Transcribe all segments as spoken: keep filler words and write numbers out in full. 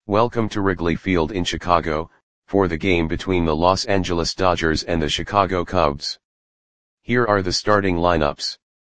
Welcome to Wrigley Field in Chicago, for the game between the Los Angeles Dodgers and the Chicago Cubs. Here are the starting lineups.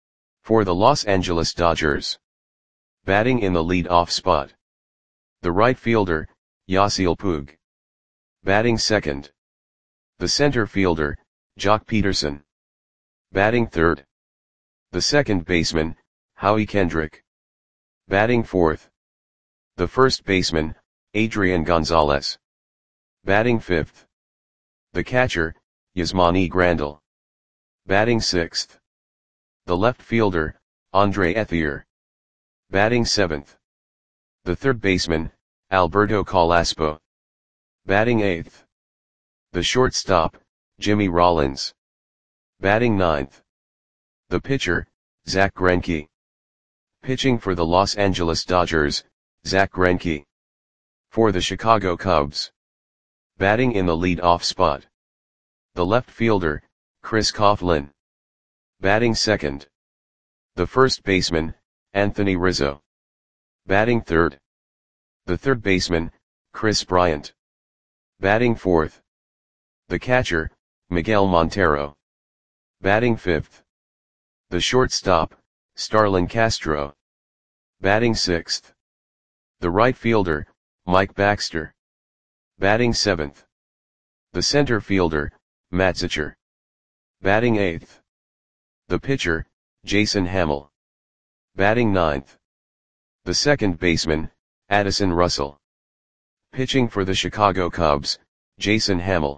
For the Los Angeles Dodgers. Batting in the lead-off spot. The right fielder, Yasiel Puig. Batting second. The center fielder, Joc Pederson. Batting third. The second baseman, Howie Kendrick. Batting fourth. The first baseman, Adrian Gonzalez. Batting fifth. The catcher, Yasmani Grandal. Batting sixth. The left fielder, Andre Ethier. Batting seventh. The third baseman, Alberto Carrasco. Batting eighth. The shortstop, Jimmy Rollins. Batting ninth. The pitcher, Zack Greinke. Pitching for the Los Angeles Dodgers, Zack Greinke. For the Chicago Cubs. Batting in the lead-off spot. The left fielder, Chris Coghlan. Batting second. The first baseman, Anthony Rizzo. Batting third. The third baseman, Kris Bryant. Batting fourth. The catcher, Miguel Montero. Batting fifth. The shortstop, Starlin Castro. Batting sixth. The right fielder, Mike Baxter. Batting seventh. The center fielder, Matt Zercher. Batting eighth. The pitcher, Jason Hammel. Batting ninth. The second baseman, Addison Russell. Pitching for the Chicago Cubs, Jason Hammel.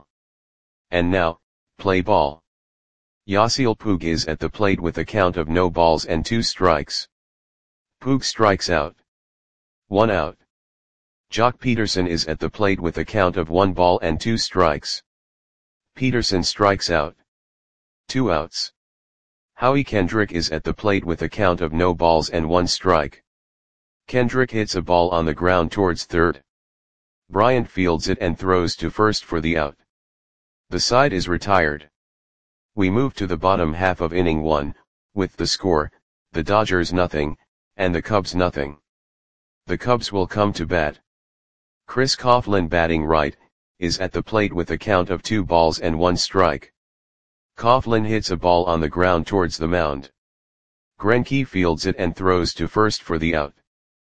And now, play ball. Yasiel Puig is at the plate with a count of no balls and two strikes. Puig strikes out. One out. Joc Pederson is at the plate with a count of one ball and two strikes. Pederson strikes out. Two outs. Howie Kendrick is at the plate with a count of no balls and one strike. Kendrick hits a ball on the ground towards third. Bryant fields it and throws to first for the out. The side is retired. We move to the bottom half of inning one, with the score, the Dodgers nothing, and the Cubs nothing. The Cubs will come to bat. Chris Coghlan, batting right, is at the plate with a count of two balls and one strike. Coghlan hits a ball on the ground towards the mound. Greinke fields it and throws to first for the out.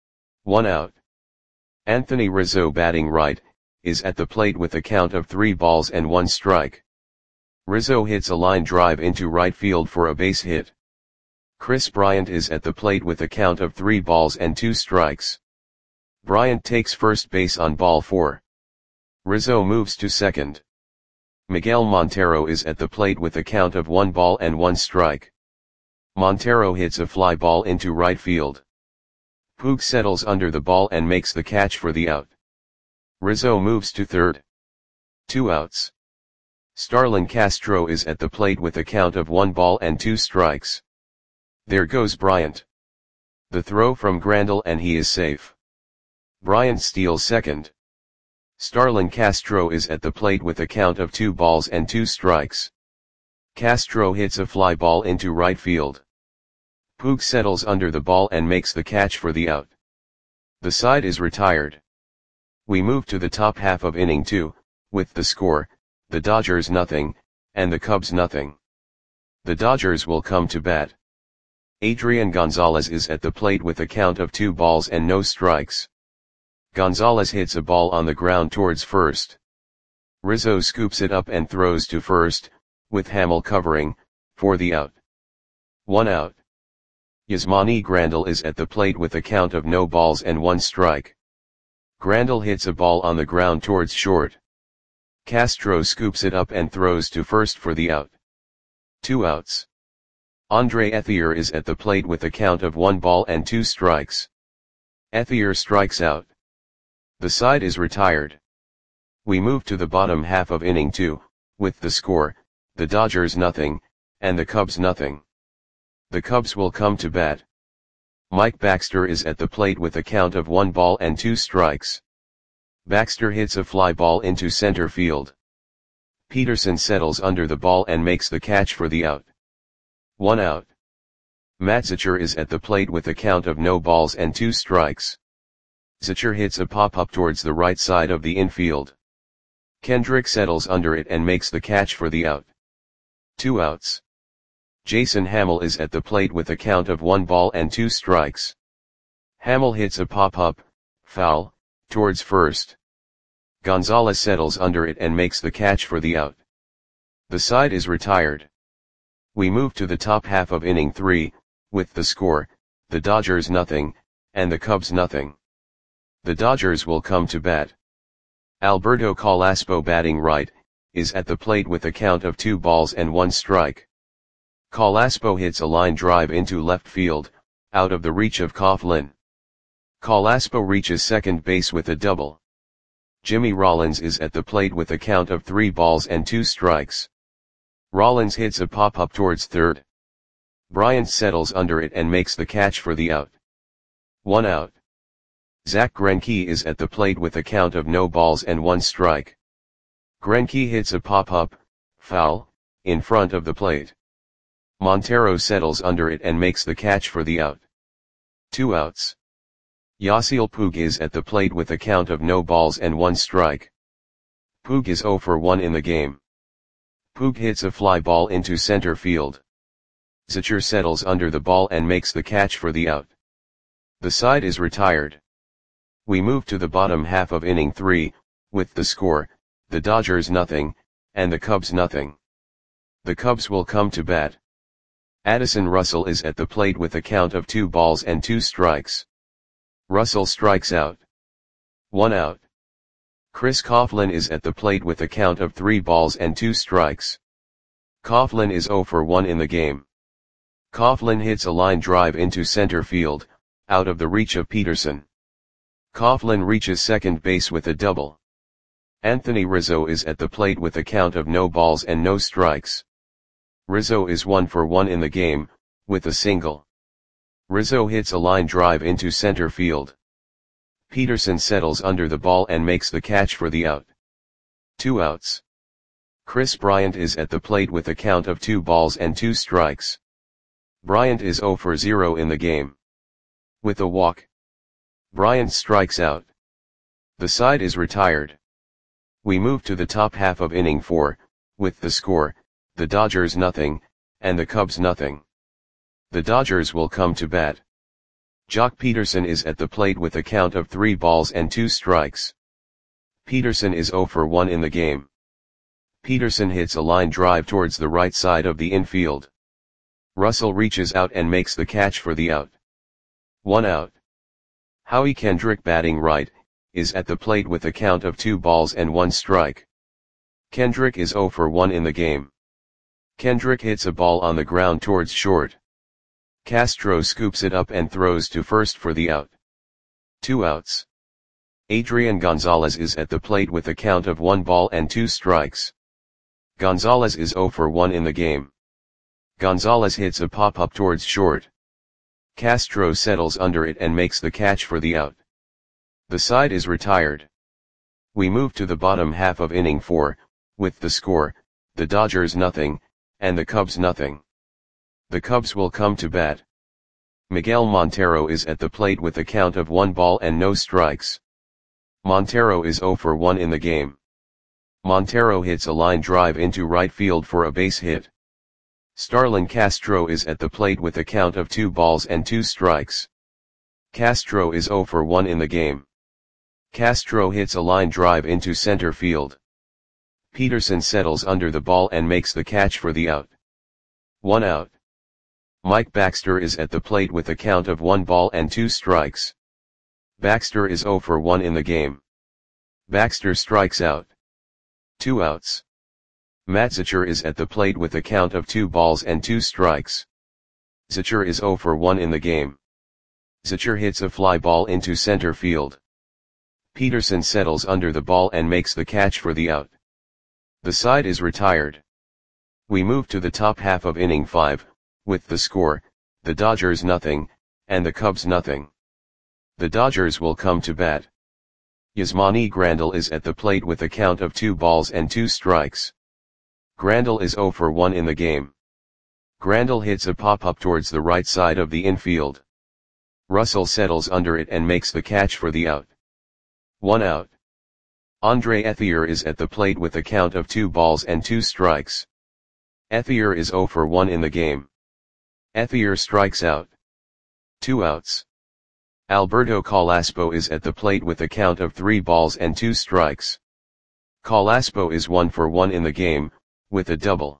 One out. Anthony Rizzo, batting right, is at the plate with a count of three balls and one strike. Rizzo hits a line drive into right field for a base hit. Kris Bryant is at the plate with a count of three balls and two strikes. Bryant takes first base on ball four. Rizzo moves to second. Miguel Montero is at the plate with a count of one ball and one strike. Montero hits a fly ball into right field. Puig settles under the ball and makes the catch for the out. Rizzo moves to third. Two outs. Starlin Castro is at the plate with a count of one ball and two strikes. There goes Bryant. The throw from Grandal and he is safe. Bryant steals second. Starlin Castro is at the plate with a count of two balls and two strikes. Castro hits a fly ball into right field. Puig settles under the ball and makes the catch for the out. The side is retired. We move to the top half of inning two, with the score, the Dodgers nothing, and the Cubs nothing. The Dodgers will come to bat. Adrian Gonzalez is at the plate with a count of two balls and no strikes. Gonzalez hits a ball on the ground towards first. Rizzo scoops it up and throws to first, with Hammel covering, for the out. One out. Yasmani Grandal is at the plate with a count of no balls and one strike. Grandal hits a ball on the ground towards short. Castro scoops it up and throws to first for the out. Two outs. Andre Ethier is at the plate with a count of one ball and two strikes. Ethier strikes out. The side is retired. We move to the bottom half of inning two, with the score, the Dodgers nothing, and the Cubs nothing. The Cubs will come to bat. Mike Baxter is at the plate with a count of one ball and two strikes. Baxter hits a fly ball into center field. Pederson settles under the ball and makes the catch for the out. One out. Matt Zercher is at the plate with a count of no balls and two strikes. Zachar hits a pop-up towards the right side of the infield. Kendrick settles under it and makes the catch for the out. Two outs. Jason Hamill is at the plate with a count of one ball and two strikes. Hamill hits a pop-up, foul, towards first. Gonzalez settles under it and makes the catch for the out. The side is retired. We move to the top half of inning three, with the score, the Dodgers nothing, and the Cubs nothing. The Dodgers will come to bat. Alberto Carrasco, batting right, is at the plate with a count of two balls and one strike. Carrasco hits a line drive into left field, out of the reach of Coughlin. Carrasco reaches second base with a double. Jimmy Rollins is at the plate with a count of three balls and two strikes. Rollins hits a pop-up towards third. Bryant settles under it and makes the catch for the out. One out. Zach Greinke is at the plate with a count of no balls and one strike. Greinke hits a pop-up, foul, in front of the plate. Montero settles under it and makes the catch for the out. Two outs. Yasiel Puig is at the plate with a count of no balls and one strike. Puig is oh for one in the game. Puig hits a fly ball into center field. Zachar settles under the ball and makes the catch for the out. The side is retired. We move to the bottom half of inning three, with the score, the Dodgers nothing, and the Cubs nothing. The Cubs will come to bat. Addison Russell is at the plate with a count of two balls and two strikes. Russell strikes out. One out. Chris Coughlin is at the plate with a count of three balls and two strikes. Coughlin is oh for one in the game. Coughlin hits a line drive into center field, out of the reach of Peterson. Coughlin reaches second base with a double. Anthony Rizzo is at the plate with a count of no balls and no strikes. Rizzo is one for one in the game, with a single. Rizzo hits a line drive into center field. Peterson settles under the ball and makes the catch for the out. Two outs. Chris Bryant is at the plate with a count of two balls and two strikes. Bryant is oh for zero in the game. With a walk. Bryant strikes out. The side is retired. We move to the top half of inning four, with the score, the Dodgers nothing, and the Cubs nothing. The Dodgers will come to bat. Jock Peterson is at the plate with a count of three balls and two strikes. Peterson is oh for one in the game. Peterson hits a line drive towards the right side of the infield. Russell reaches out and makes the catch for the out. One out. Howie Kendrick, batting right, is at the plate with a count of two balls and one strike. Kendrick is oh for one in the game. Kendrick hits a ball on the ground towards short. Castro scoops it up and throws to first for the out. Two outs. Adrian Gonzalez is at the plate with a count of one ball and two strikes. Gonzalez is oh for one in the game. Gonzalez hits a pop-up towards short. Castro settles under it and makes the catch for the out. The side is retired. We move to the bottom half of inning four, with the score, the Dodgers nothing, and the Cubs nothing. The Cubs will come to bat. Miguel Montero is at the plate with a count of one ball and no strikes. Montero is oh for one in the game. Montero hits a line drive into right field for a base hit. Starlin Castro is at the plate with a count of two balls and two strikes. Castro is oh for one in the game. Castro hits a line drive into center field. Peterson settles under the ball and makes the catch for the out. One out. Mike Baxter is at the plate with a count of one ball and two strikes. Baxter is oh for one in the game. Baxter strikes out. Two outs. Matt Zachar is at the plate with a count of two balls and two strikes. Zachar is oh for one in the game. Zachar hits a fly ball into center field. Peterson settles under the ball and makes the catch for the out. The side is retired. We move to the top half of inning five, with the score, the Dodgers nothing, and the Cubs nothing. The Dodgers will come to bat. Yasmani Grandal is at the plate with a count of two balls and two strikes. Grandal is oh for one in the game. Grandal hits a pop-up towards the right side of the infield. Russell settles under it and makes the catch for the out. One out. Andre Ethier is at the plate with a count of two balls and two strikes. Ethier is zero for one in the game. Ethier strikes out. Two outs. Alberto Calaspo is at the plate with a count of three balls and two strikes. Calaspo is one for one in the game, with a double.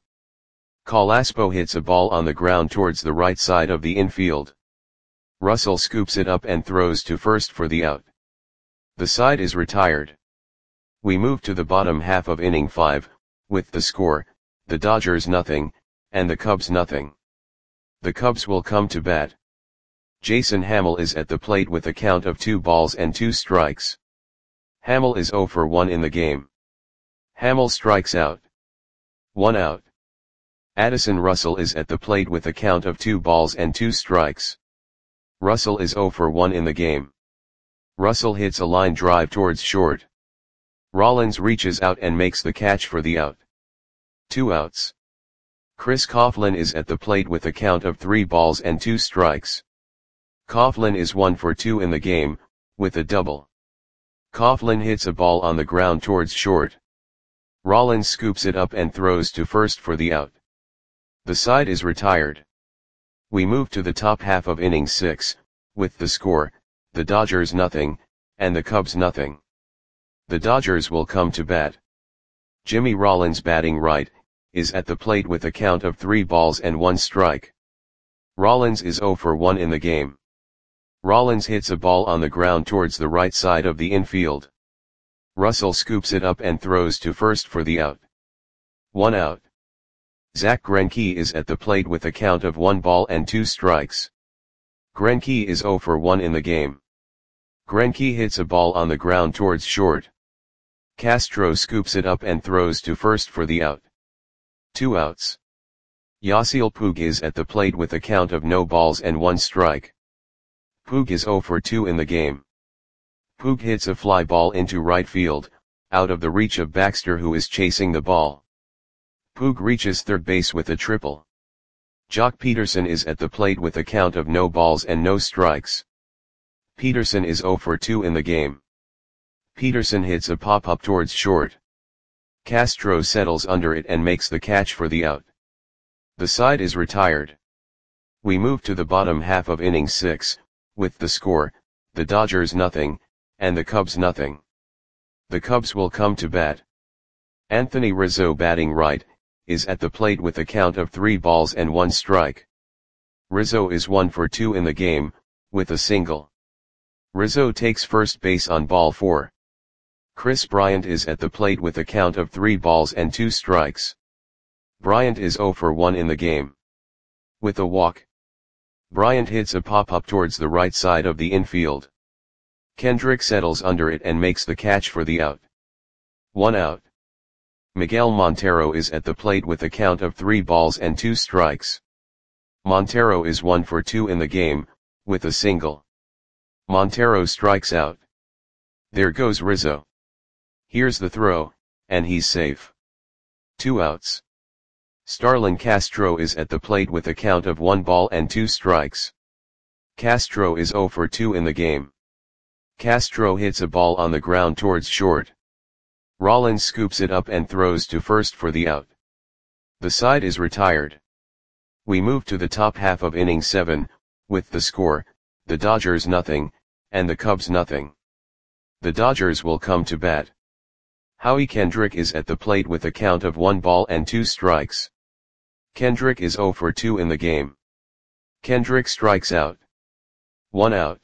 Calaspo hits a ball on the ground towards the right side of the infield. Russell scoops it up and throws to first for the out. The side is retired. We move to the bottom half of inning five, with the score, the Dodgers nothing, and the Cubs nothing. The Cubs will come to bat. Jason Hammel is at the plate with a count of two balls and two strikes. Hammel is zero for one in the game. Hammel strikes out. One out. Addison Russell is at the plate with a count of two balls and two strikes. Russell is zero for one in the game. Russell hits a line drive towards short. Rollins reaches out and makes the catch for the out. Two outs. Chris Coughlin is at the plate with a count of three balls and two strikes. Coughlin is one for two in the game, with a double. Coughlin hits a ball on the ground towards short. Rollins scoops it up and throws to first for the out. The side is retired. We move to the top half of inning six, with the score, the Dodgers nothing, and the Cubs nothing. The Dodgers will come to bat. Jimmy Rollins, batting right, is at the plate with a count of three balls and one strike. Rollins is zero for one in the game. Rollins hits a ball on the ground towards the right side of the infield. Russell scoops it up and throws to first for the out. One out. Zach Greinke is at the plate with a count of one ball and two strikes. Greinke is zero for one in the game. Greinke hits a ball on the ground towards short. Castro scoops it up and throws to first for the out. Two outs. Yasiel Puig is at the plate with a count of no balls and one strike. Puig is zero for two in the game. Puig hits a fly ball into right field, out of the reach of Baxter, who is chasing the ball. Puig reaches third base with a triple. Jock Peterson is at the plate with a count of no balls and no strikes. Peterson is zero for two in the game. Peterson hits a pop-up towards short. Castro settles under it and makes the catch for the out. The side is retired. We move to the bottom half of inning six, with the score, the Dodgers nothing, and the Cubs nothing. The Cubs will come to bat. Anthony Rizzo, batting right, is at the plate with a count of three balls and one strike. Rizzo is one for two in the game, with a single. Rizzo takes first base on ball four. Chris Bryant is at the plate with a count of three balls and two strikes. Bryant is zero for one in the game. With a walk. Bryant hits a pop-up towards the right side of the infield. Kendrick settles under it and makes the catch for the out. One out. Miguel Montero is at the plate with a count of three balls and two strikes. Montero is one for two in the game, with a single. Montero strikes out. There goes Rizzo. Here's the throw, and he's safe. Two outs. Starlin Castro is at the plate with a count of one ball and two strikes. Castro is zero for two in the game. Castro hits a ball on the ground towards short. Rollins scoops it up and throws to first for the out. The side is retired. We move to the top half of inning seven, with the score, the Dodgers nothing, and the Cubs nothing. The Dodgers will come to bat. Howie Kendrick is at the plate with a count of one ball and two strikes. Kendrick is zero for two in the game. Kendrick strikes out. One out.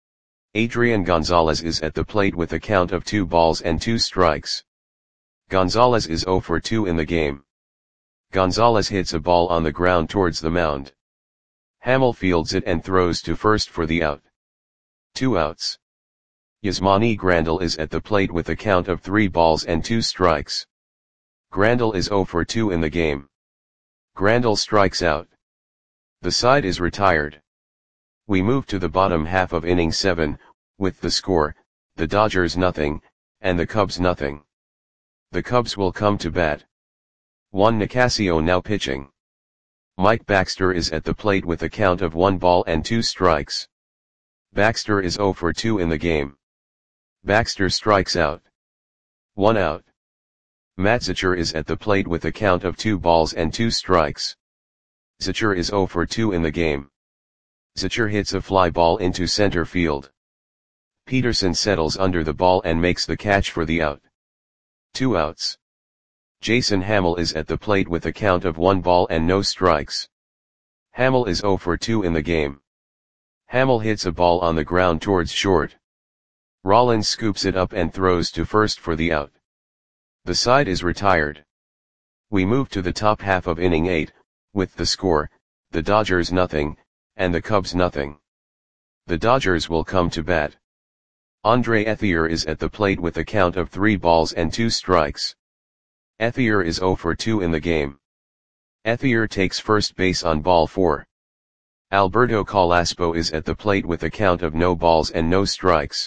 Adrian Gonzalez is at the plate with a count of two balls and two strikes. Gonzalez is zero for two in the game. Gonzalez hits a ball on the ground towards the mound. Hammel fields it and throws to first for the out. Two outs. Yasmani Grandal is at the plate with a count of three balls and two strikes. Grandal is zero for two in the game. Grandal strikes out. The side is retired. We move to the bottom half of inning seven, with the score, the Dodgers nothing, and the Cubs nothing. The Cubs will come to bat. Juan Nicasio now pitching. Mike Baxter is at the plate with a count of one ball and two strikes. Baxter is zero for two in the game. Baxter strikes out. One out. Matt Zachor is at the plate with a count of two balls and two strikes. Zachor is zero for two in the game. Zachor hits a fly ball into center field. Peterson settles under the ball and makes the catch for the out. Two outs. Jason Hammel is at the plate with a count of one ball and no strikes. Hammel is zero for two in the game. Hammel hits a ball on the ground towards short. Rollins scoops it up and throws to first for the out. The side is retired. We move to the top half of inning eight, with the score, the Dodgers nothing, and the Cubs nothing. The Dodgers will come to bat. Andre Ethier is at the plate with a count of three balls and two strikes. Ethier is zero for two in the game. Ethier takes first base on ball four. Alberto Calaspo is at the plate with a count of no balls and no strikes.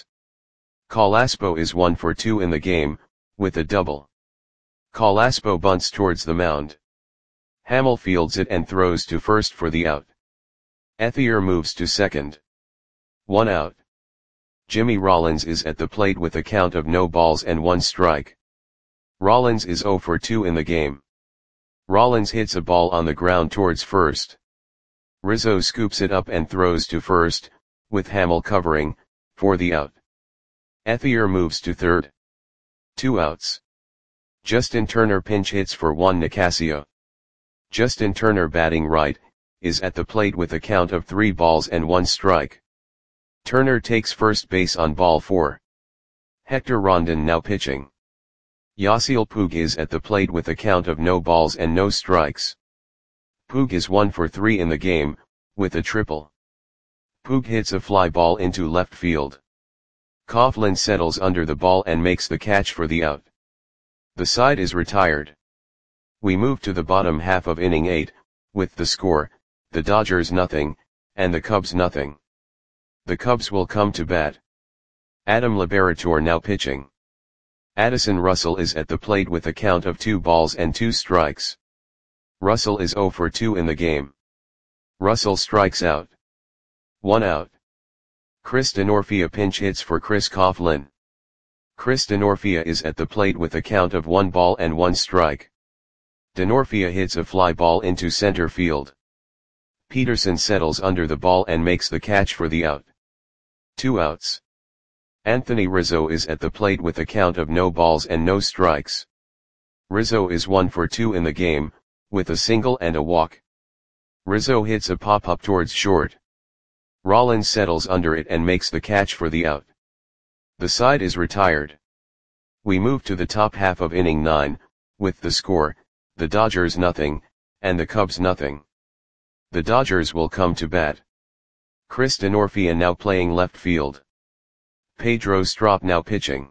Calaspo is one for two in the game, with a double. Calaspo bunts towards the mound. Hammel fields it and throws to first for the out. Ethier moves to second. One out. Jimmy Rollins is at the plate with a count of no balls and one strike. Rollins is zero for two in the game. Rollins hits a ball on the ground towards first. Rizzo scoops it up and throws to first, with Hammel covering, for the out. Ethier moves to third. Two outs. Justin Turner pinch hits for Juan Nicasio. Justin Turner, batting right, is at the plate with a count of three balls and one strike. Turner takes first base on ball four. Hector Rondon now pitching. Yasiel Puig is at the plate with a count of no balls and no strikes. Puig is one for three in the game, with a triple. Puig hits a fly ball into left field. Coughlin settles under the ball and makes the catch for the out. The side is retired. We move to the bottom half of inning eight, with the score, the Dodgers nothing, and the Cubs nothing. The Cubs will come to bat. Adam Liberatore now pitching. Addison Russell is at the plate with a count of two balls and two strikes. Russell is zero for two in the game. Russell strikes out. One out. Chris Denorfia pinch hits for Chris Coughlin. Chris Denorfia is at the plate with a count of one ball and one strike. Denorfia hits a fly ball into center field. Peterson settles under the ball and makes the catch for the out. Two outs. Anthony Rizzo is at the plate with a count of no balls and no strikes. Rizzo is one for two in the game, with a single and a walk. Rizzo hits a pop-up towards short. Rollins settles under it and makes the catch for the out. The side is retired. We move to the top half of inning nine, with the score, the Dodgers nothing, and the Cubs nothing. The Dodgers will come to bat. Chris Denorfia now playing left field. Pedro Strop now pitching.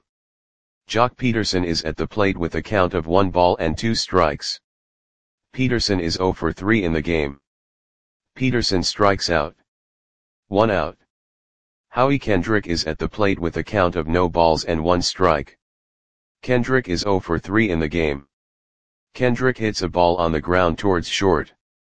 Jock Peterson is at the plate with a count of one ball and two strikes. Peterson is zero for three in the game. Peterson strikes out. One out. Howie Kendrick is at the plate with a count of no balls and one strike. Kendrick is zero for three in the game. Kendrick hits a ball on the ground towards short.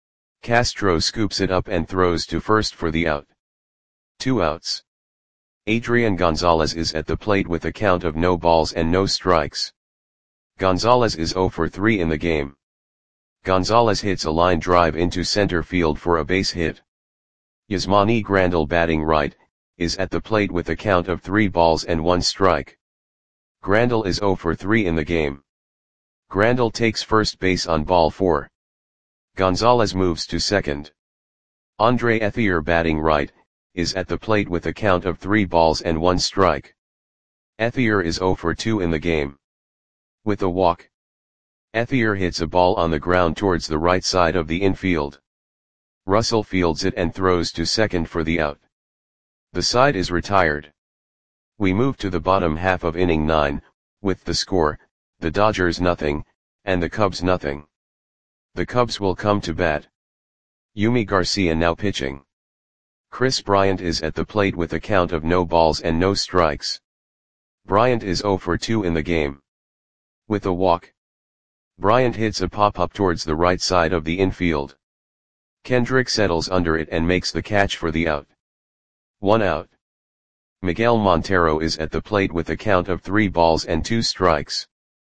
Castro scoops it up and throws to first for the out. Two outs. Adrian Gonzalez is at the plate with a count of no balls and no strikes. Gonzalez is zero for three in the game. Gonzalez hits a line drive into center field for a base hit. Yasmani Grandal, batting right, is at the plate with a count of three balls and one strike. Grandal is zero for three in the game. Grandal takes first base on ball four. Gonzalez moves to second. Andre Ethier, batting right, is at the plate with a count of three balls and one strike. Ethier is zero for two in the game. With a walk. Ethier hits a ball on the ground towards the right side of the infield. Russell fields it and throws to second for the out. The side is retired. We move to the bottom half of inning nine, with the score, the Dodgers nothing, and the Cubs nothing. The Cubs will come to bat. Yumi Garcia now pitching. Chris Bryant is at the plate with a count of no balls and no strikes. Bryant is zero for two in the game. With a walk. Bryant hits a pop-up towards the right side of the infield. Kendrick settles under it and makes the catch for the out. One out. Miguel Montero is at the plate with a count of three balls and two strikes.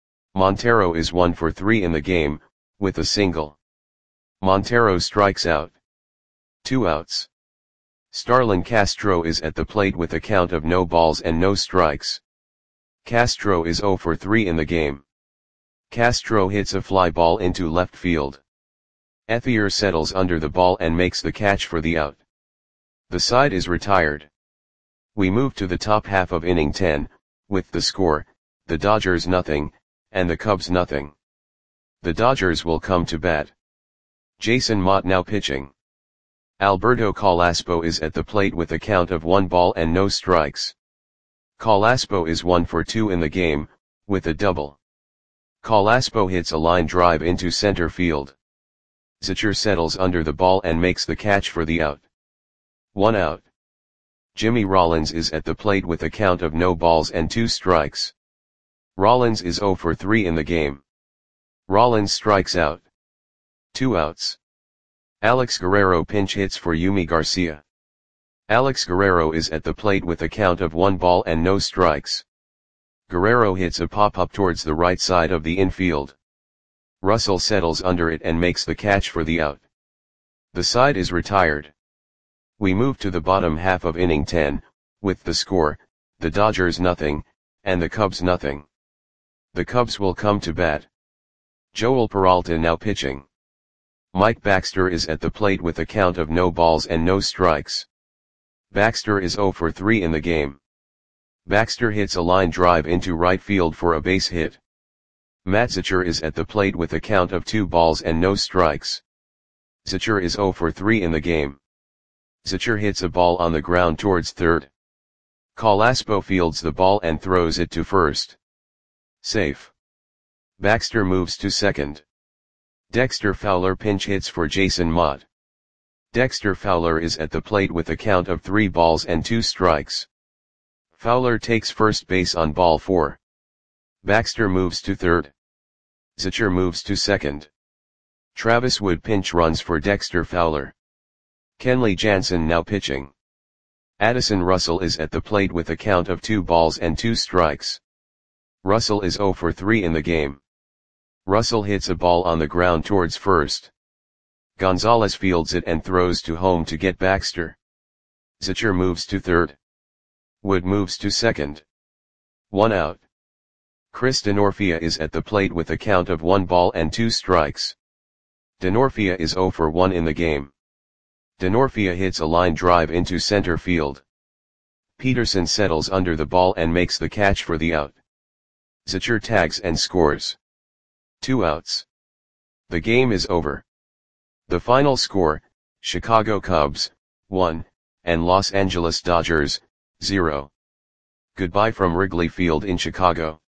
Montero is one for three in the game, with a single. Montero strikes out. Two outs. Starlin Castro is at the plate with a count of no balls and no strikes. Castro is zero for three in the game. Castro hits a fly ball into left field. Ethier settles under the ball and makes the catch for the out. The side is retired. We move to the top half of inning ten, with the score, the Dodgers nothing, and the Cubs nothing. The Dodgers will come to bat. Jason Motte now pitching. Alberto Carrasco is at the plate with a count of one ball and no strikes. Carrasco is one for two in the game, with a double. Carrasco hits a line drive into center field. Zachar settles under the ball and makes the catch for the out. One out. Jimmy Rollins is at the plate with a count of no balls and two strikes. Rollins is zero for three in the game. Rollins strikes out. Two outs. Alex Guerrero pinch hits for Yimi Garcia. Alex Guerrero is at the plate with a count of one ball and no strikes. Guerrero hits a pop-up towards the right side of the infield. Russell settles under it and makes the catch for the out. The side is retired. We move to the bottom half of inning ten, with the score, the Dodgers nothing, and the Cubs nothing. The Cubs will come to bat. Joel Peralta now pitching. Mike Baxter is at the plate with a count of no balls and no strikes. Baxter is zero for three in the game. Baxter hits a line drive into right field for a base hit. Matt Zachar is at the plate with a count of two balls and no strikes. Zachar is zero for three in the game. Zachar hits a ball on the ground towards third. Carrasco fields the ball and throws it to first. Safe. Baxter moves to second. Dexter Fowler pinch hits for Jason Motte. Dexter Fowler is at the plate with a count of three balls and two strikes. Fowler takes first base on ball four. Baxter moves to third. Zachar moves to second. Travis Wood pinch runs for Dexter Fowler. Kenley Jansen now pitching. Addison Russell is at the plate with a count of two balls and two strikes. Russell is zero for three in the game. Russell hits a ball on the ground towards first. Gonzalez fields it and throws to home to get Baxter. Zachar moves to third. Wood moves to second. One out. Chris Denorfia is at the plate with a count of one ball and two strikes. Denorfia is zero for one in the game. Denorfia hits a line drive into center field. Peterson settles under the ball and makes the catch for the out. Zachar tags and scores. Two outs. The game is over. The final score, Chicago Cubs, one, and Los Angeles Dodgers, zero. Goodbye from Wrigley Field in Chicago.